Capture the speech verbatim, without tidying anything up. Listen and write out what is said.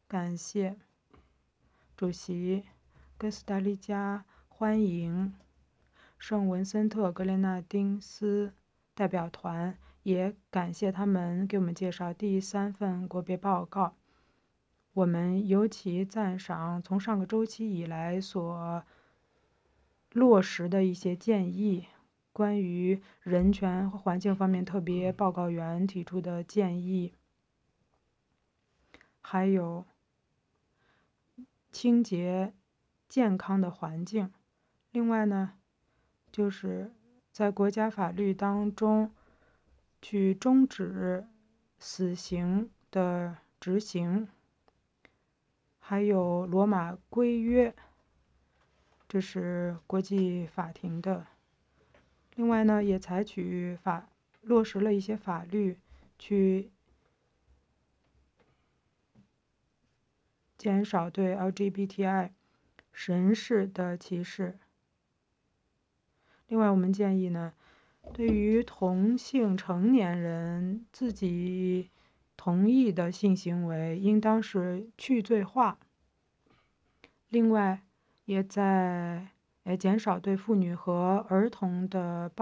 感谢主席哥斯达黎加欢迎圣文森特格列纳丁斯代表团，也感谢他们给我们介绍第三份国别报告。我们尤其赞赏从上个周期以来所落实的一些建议，关于人权和环境方面特别报告员提出的建议，还有清洁健康的环境。另外呢，就是在国家法律当中去终止死刑的执行，还有罗马规约，这是国际法庭的。另外呢，也采取法落实了一些法律，去减少对 L G B T I 人士的歧视。另外，我们建议呢，对于同性成年人自己同意的性行为，应当是去罪化。另外，也在呃减少对妇女和儿童的